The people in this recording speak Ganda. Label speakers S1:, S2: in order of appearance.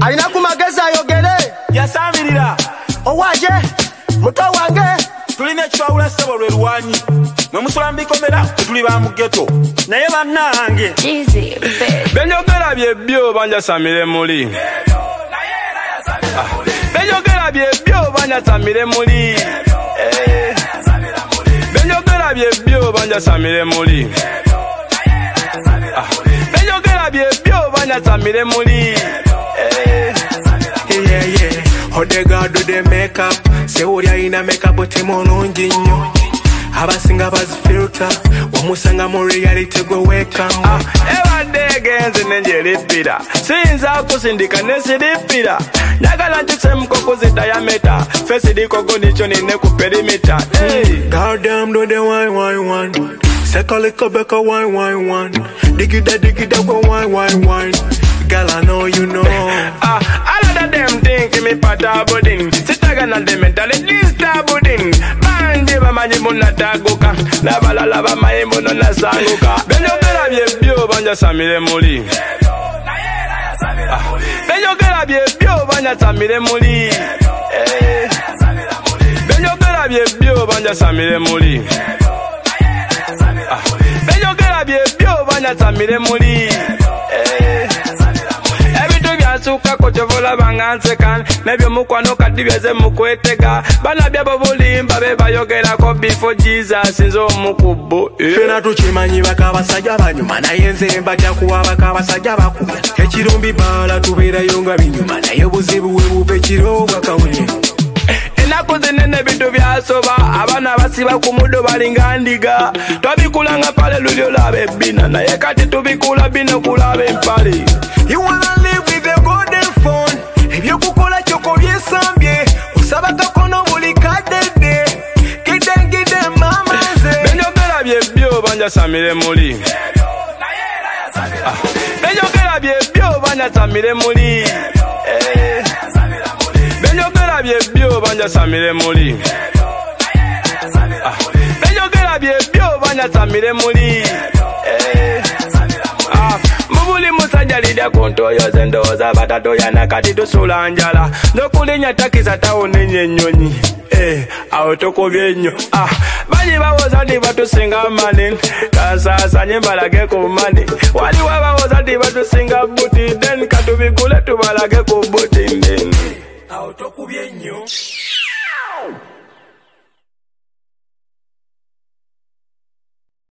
S1: alina ku magezi ayogere
S2: yasamirira
S1: owaje muto wange
S2: tulina ekitwawula ssebo lwe luwanyi mwe musula mbikomera tuli ba mu ghetto naye bannange
S3: benjogera byebyo banjasamire muli benjogera byebyo banjasamire muli benjogera byebyo banjasamire muli benjogera byebyo banjasamire muli
S4: Odega do the makeup, se uri aina makeup otemulungi nnyo. Abasinga bazifilter, wamusanga mu reality gwe weka.
S3: Ebadde genze nenjeripira, sinza kusindika nesiripira. Njagala ntisemuko kuzi diameter, face dikogo nicho nine ku perimeter.
S4: Goddamn do the wine. Seka liko beka wine. Digida go wine. Girl, I know you know.
S3: All of them think me pata budding. Sitaga na them mentality star budding. Banje ba manyimu na taguka. Lava maimbo na sanguka. Benjogera byebyo banja samire muli. Benjogera byebyo banja samire muli. Benjogera byebyo banja samire muli. Benjogera byebyo banja samire muli. Suka kochovola bangansekan nebyo mukwano kati byeze mukwetega bana byabo bulimba bebayogera ko before Jesus nzo mukubbo
S4: fena tukimanyi bakabasajja banyuma naye nze mbajja kuwa bakabasajja bakubya ekirumbi bala tubeerayo nga binyuma naye buzibu we buve kirobwa kawunye
S3: enako zinene bintu byasoba abana basiba ku muddo balinga ndiga twabikulanga pale lulyo labe bina naye kati tubikula bino kulabe empale.
S4: You wanna live with a golden phone ebyokukola kyoko byesambye osabaka kono buli kadede kidengide mama ze
S3: benjogera byebyo banjasamire muli benjogera byebyo banjasamire muli benjogera byebyo banjasamire muli benjogera byebyo banjasamire muli mubuli musajja lidya kontoyo zendoza batatu yana kati tusula njala nokulinya takiza tawonenye ennyonyi awo tokobye nnyo banyi bawoza ndi batusinga mani kasasanye mbalage ku mani waliwo abawoza ndi batusinga buti then katubikule tubalage ku buti then awo tokubye nnyo.